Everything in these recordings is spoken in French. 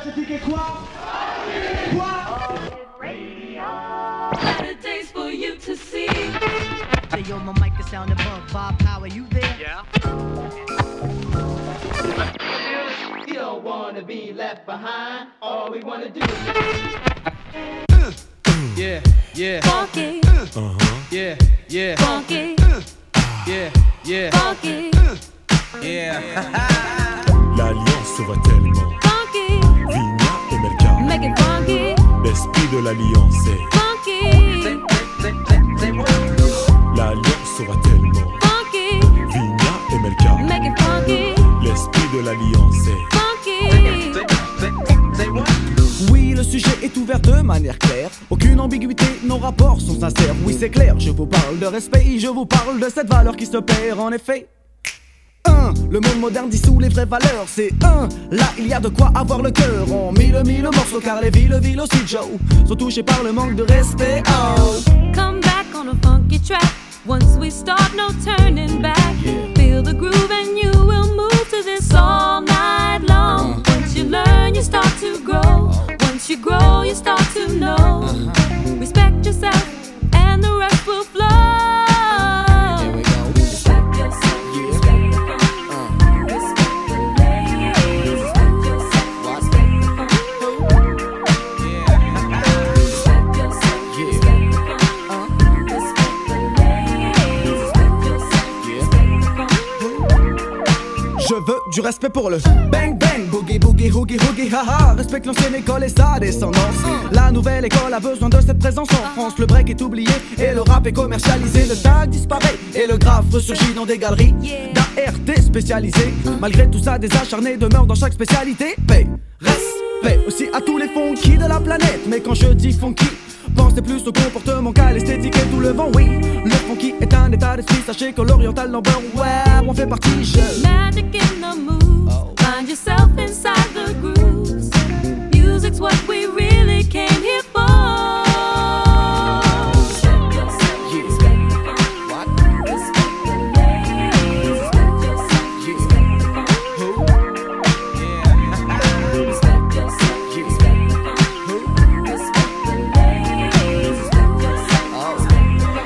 c'était quoi? Quoi? Better days for you to see. Say yo, my mic is sound above. Bob Power, you there? Yeah. You don't wanna be left behind. All we wanna do is Yeah, yeah. Funky, Yeah, yeah. funky, Yeah, yeah. funky, Yeah. L'alliance se voit tellement. funky, Vigna et Melka. make it funky, L'esprit de l'alliance est. funky, L'alliance se voit tellement. funky, Vigna et Melka. make it funky, L'esprit de l'alliance est. funky. Oui, le sujet est ouvert de manière claire. Aucune ambiguïté, nos rapports sont sincères. Oui, c'est clair, je vous parle de respect, je vous parle de cette valeur qui se perd en effet. Le monde moderne dissout les vraies valeurs, c'est là il y a de quoi avoir le cœur. En mille morceaux car les villes aussi Joe sont touchés par le manque de respect. Oh. Come back on a funky track. Once we start, no turning back. Feel the groove and you will move to this all night long. Once you learn, you start to grow. Once you grow, you start to know. Respect yourself and the rest will flow. Respect yourself, respect the fun. Respect the ladies. Respect yourself, respect the fun. Respect yourself, respect the fun. Respect the ladies. Respect yourself, respect the fun. Je veux du respect pour le bang bang, boogie boogie hoogie hoogie haha. Respecte l'ancienne école et sa descendance. La nouvelle école a besoin de cette présence en France. Le break est oublié et le rap est commercialisé. Le tag disparaît et le graphe ressurgit dans des galeries d'ART spécialisées. Malgré tout ça, des acharnés demeurent dans chaque spécialité. Paix, respect aussi à tous les funky de la planète. Mais quand je dis funky, pensez plus au comportement qu'à l'esthétique et tout le vent, oui. Le funky est un état d'esprit, sachez que l'oriental number one, on fait partie, je... Magic in the moves. Find yourself inside the grooves. Music's what we really came here for. Respect yourself, respect the fun. Respect the ladies. Respect yourself, respect the fun. Respect yourself, respect the fun. Respect the ladies. Respect yourself, respect the fun.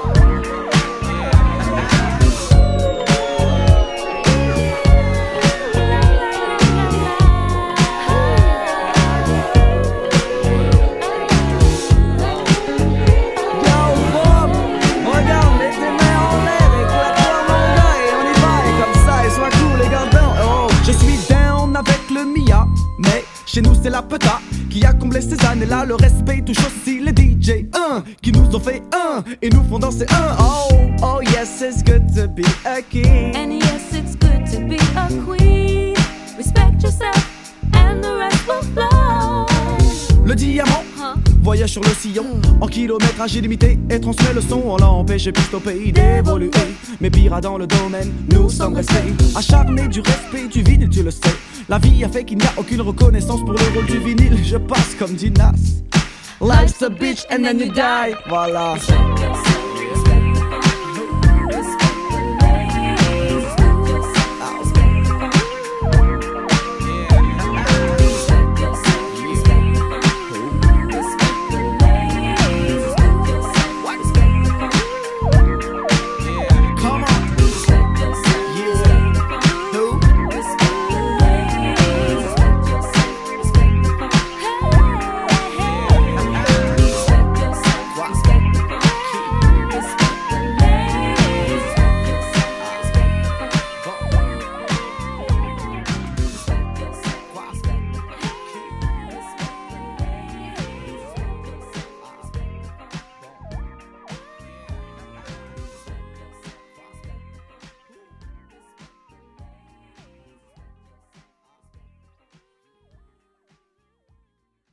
Chez nous c'est la peta qui a comblé ces années-là. Le respect touche aussi les DJ qui nous ont fait et nous font danser oh yes, it's good to be a king. And yes, it's good to be a queen. Respect yourself and the rest will flow. Le diamant voyage sur le sillon en kilométrage illimité et transmet le son. On l'a empêché piste au pays d'évoluer. Mais pire dans le domaine, nous sommes restés acharnés du respect du vinyle, tu le sais. La vie a fait qu'il n'y a aucune reconnaissance pour le rôle du vinyle. Je passe comme dit Nas. Life's a bitch and then you die. Voilà. Respect yourself.